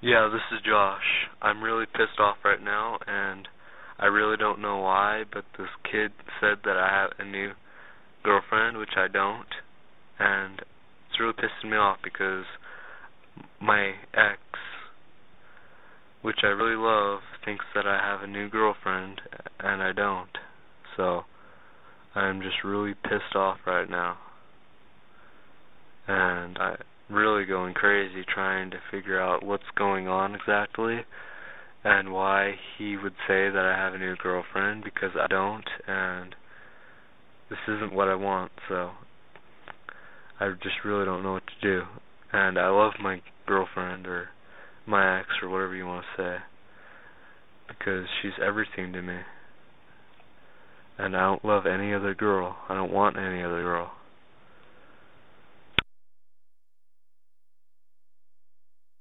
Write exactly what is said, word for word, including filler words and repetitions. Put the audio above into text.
Yeah, this is Josh. I'm really pissed off right now, and I really don't know why, but this kid said that I have a new girlfriend, which I don't, and it's really pissing me off because my ex, which I really love, thinks that I have a new girlfriend, and I don't. So, I'm just really pissed off right now. And I'm really going crazy trying to figure out what's going on exactly and why he would say that I have a new girlfriend, because I don't, and this isn't what I want, so I just really don't know what to do. And I love my girlfriend, or my ex, or whatever you want to say, because she's everything to me. And I don't love any other girl. I don't want any other girl.